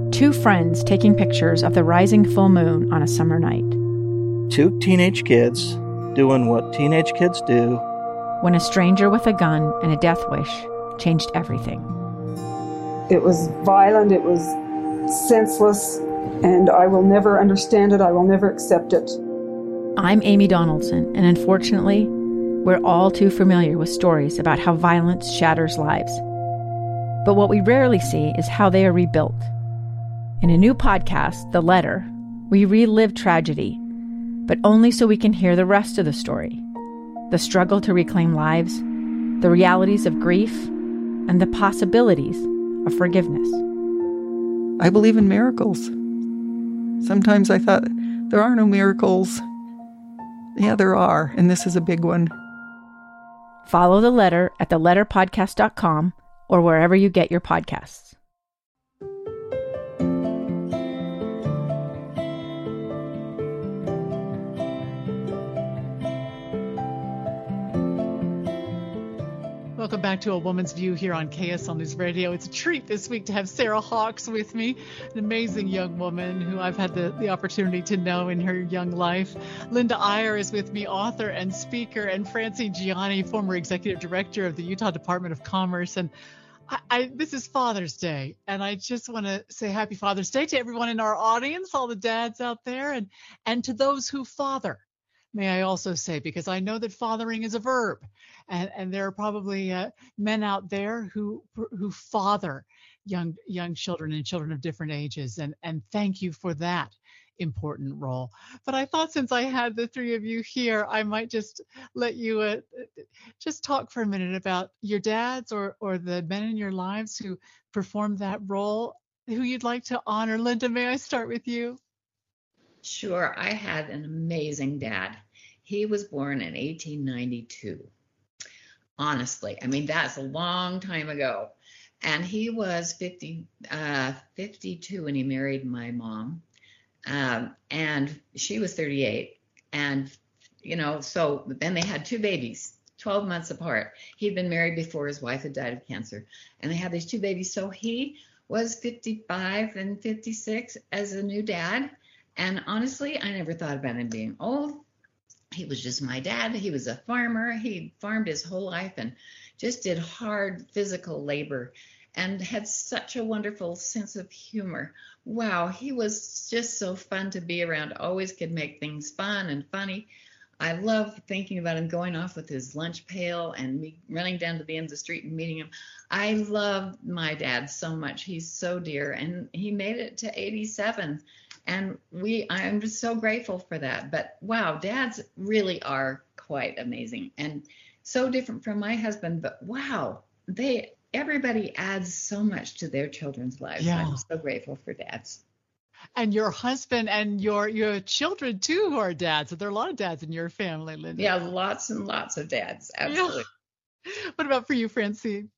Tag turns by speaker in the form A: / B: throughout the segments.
A: Two friends taking pictures of the rising full moon on a summer night.
B: Two teenage kids doing what teenage kids do.
A: When a stranger with a gun and a death wish changed everything.
C: It was violent, it was senseless, and I will never understand it, I will never accept it.
A: I'm Amy Donaldson, and unfortunately, we're all too familiar with stories about how violence shatters lives. But what we rarely see is how they are rebuilt. In a new podcast, The Letter, we relive tragedy, but only so we can hear the rest of the story. The struggle to reclaim lives, the realities of grief, and the possibilities of forgiveness.
D: I believe in miracles. Sometimes I thought, there are no miracles. Yeah, there are, and this is a big one.
A: Follow The Letter at theletterpodcast.com or wherever you get your podcasts.
E: Welcome back to A Woman's View here on KSL News Radio. It's a treat this week to have Sarah Hawks with me, an amazing young woman who I've had the opportunity to know in her young life. Linda Eyre is with me, author and speaker, and Francine Gianni, former executive director of the Utah Department of Commerce. And this is Father's Day, and I just want to say Happy Father's Day to everyone in our audience, all the dads out there, and to those who father. May I also say, because I know that fathering is a verb, and there are probably men out there who father young children and children of different ages, and thank you for that important role. But I thought since I had the three of you here, I might just let you just talk for a minute about your dads or the men in your lives who performed that role, who you'd like to honor. Linda, may I start with you?
F: Sure. I had an amazing dad. He was born in 1892. Honestly, I mean, that's a long time ago. And he was 52 when he married my mom. And she was 38. And, so then they had two babies, 12 months apart. He'd been married before his wife had died of cancer. And they had these two babies. So he was 55 and 56 as a new dad. And honestly, I never thought about him being old. He was just my dad. He was a farmer. He farmed his whole life and just did hard physical labor and had such a wonderful sense of humor. Wow, he was just so fun to be around. Always could make things fun and funny. I love thinking about him going off with his lunch pail and me running down to the end of the street and meeting him. I love my dad so much. He's so dear, and he made it to 87. And I'm just so grateful for that. But wow, dads really are quite amazing and so different from my husband. But wow, everybody adds so much to their children's lives. Yeah. I'm so grateful for dads.
E: And your husband and your children too, who are dads. So there are a lot of dads in your family, Linda.
F: Yeah, lots and lots of dads. Absolutely.
E: Yeah. What about for you, Francine?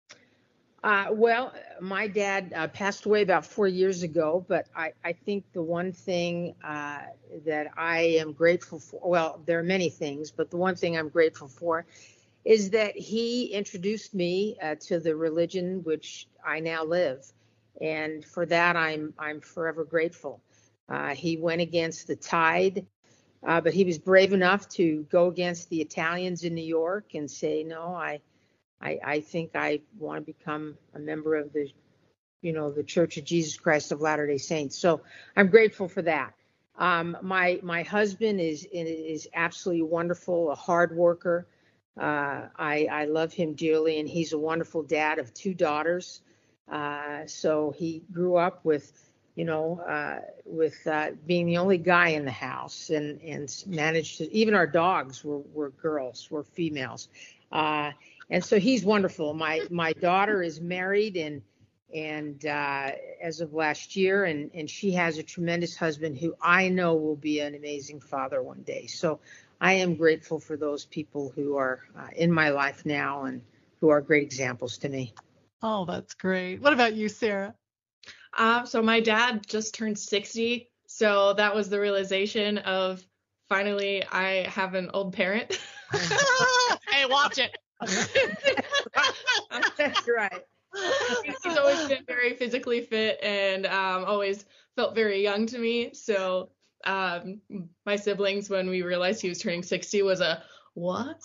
G: Well, my dad passed away about 4 years ago, but I think the one thing that I am grateful for, well, there are many things, but the one thing I'm grateful for is that he introduced me to the religion which I now live. And for that, I'm forever grateful. He went against the tide, but he was brave enough to go against the Italians in New York and say, no, I think I want to become a member of the Church of Jesus Christ of Latter-day Saints. So I'm grateful for that. My husband is absolutely wonderful, a hard worker. I love him dearly, and he's a wonderful dad of two daughters. So he grew up with being the only guy in the house, and managed to, even our dogs were girls, were females. And so he's wonderful. My daughter is married and as of last year, and she has a tremendous husband who I know will be an amazing father one day. So I am grateful for those people who are in my life now and who are great examples to me.
E: Oh, that's great. What about you, Sarah?
H: So my dad just turned 60. So that was the realization of finally I have an old parent.
E: Hey, watch it.
G: That's right.
H: He's always been very physically fit and always felt very young to me. So my siblings, when we realized he was turning 60, was a what?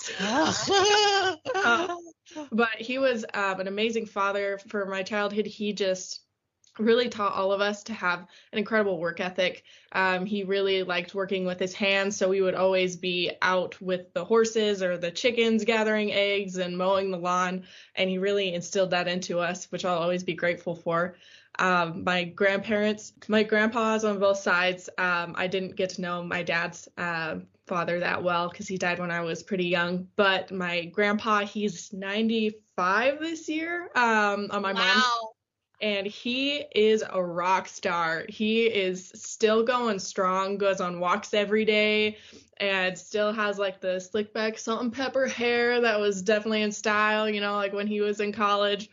H: But he was an amazing father for my childhood. He just really taught all of us to have an incredible work ethic. He really liked working with his hands, so we would always be out with the horses or the chickens gathering eggs and mowing the lawn, and he really instilled that into us, which I'll always be grateful for. My grandpas on both sides, I didn't get to know my dad's father that well because he died when I was pretty young, but my grandpa, he's 95 this year on my mom's. And he is a rock star. He is still going strong, goes on walks every day, and still has like the slick back salt and pepper hair that was definitely in style, you know, like when he was in college.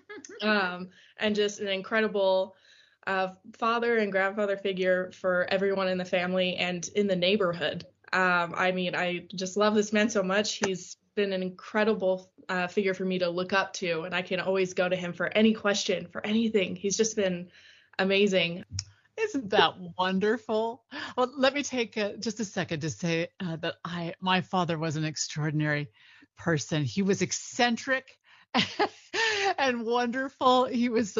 H: And just an incredible father and grandfather figure for everyone in the family and in the neighborhood. I mean, I just love this man so much. He's been an incredible figure for me to look up to, and I can always go to him for any question, for anything. He's just been amazing.
E: Isn't that wonderful? Well, let me take just a second to say that my father was an extraordinary person. He was eccentric and wonderful. He was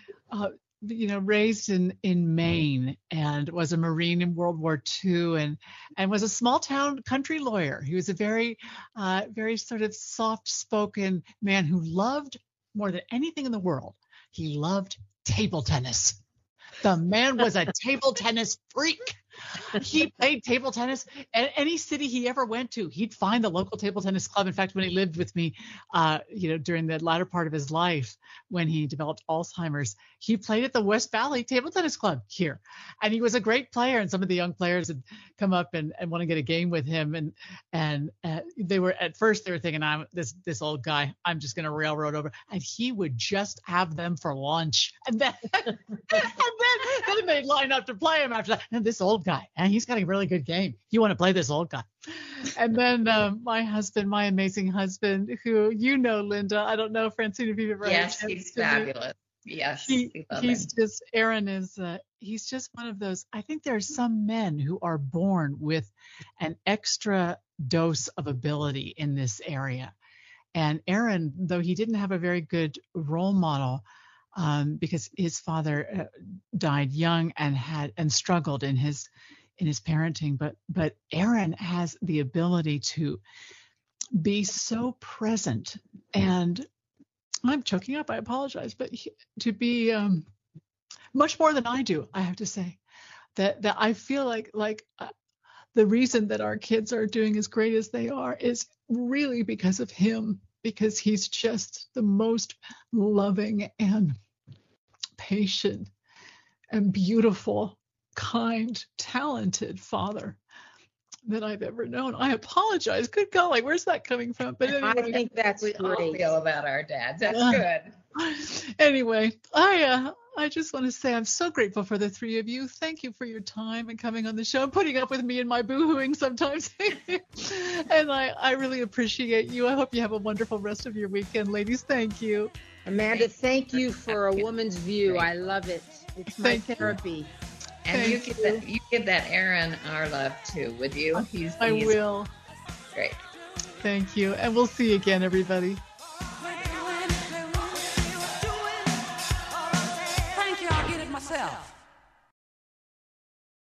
E: raised in Maine and was a Marine in World War II and was a small town country lawyer. He was a very sort of soft spoken man who loved, more than anything in the world, he loved table tennis. The man was a table tennis freak. He played table tennis at any city he ever went to. He'd find the local table tennis club. In fact, when he lived with me, during the latter part of his life, when he developed Alzheimer's, he played at the West Valley Table Tennis Club here. And he was a great player. And some of the young players had come up and want to get a game with him. And they were thinking, I'm this old guy, I'm just going to railroad over. And he would just have them for lunch. And then they'd line up to play him after that. And this old guy, and he's got a really good game. You want to play this old guy? And then my amazing husband, who Linda, I don't know, Francine, if you've ever
F: Yes, he's fabulous. Yes,
E: Aaron is. He's just one of those. I think there are some men who are born with an extra dose of ability in this area. And Aaron, though he didn't have a very good role model, because his father died young and struggled in his parenting, but Aaron has the ability to be so present, and I'm choking up, I apologize, but to be much more than I do, I have to say, that I feel like the reason that our kids are doing as great as they are is really because of him, because he's just the most loving and patient and beautiful, kind, talented father that I've ever known. I apologize. Good golly, where's that coming from? But anyway,
G: I think that's
F: we
G: great.
F: all feel about our dads. That's good.
E: Anyway, I just want to say I'm so grateful for the three of you. Thank you for your time and coming on the show and putting up with me and my boo-hooing sometimes. And I really appreciate you. I hope you have a wonderful rest of your weekend, ladies. Thank you.
G: Amanda, thank you for a woman's view. I love it. It's my therapy.
F: And you give that Aaron our love too, would you?
E: I will.
F: Great.
E: Thank you. And we'll see you again, everybody.
I: Thank you, I'll get it myself.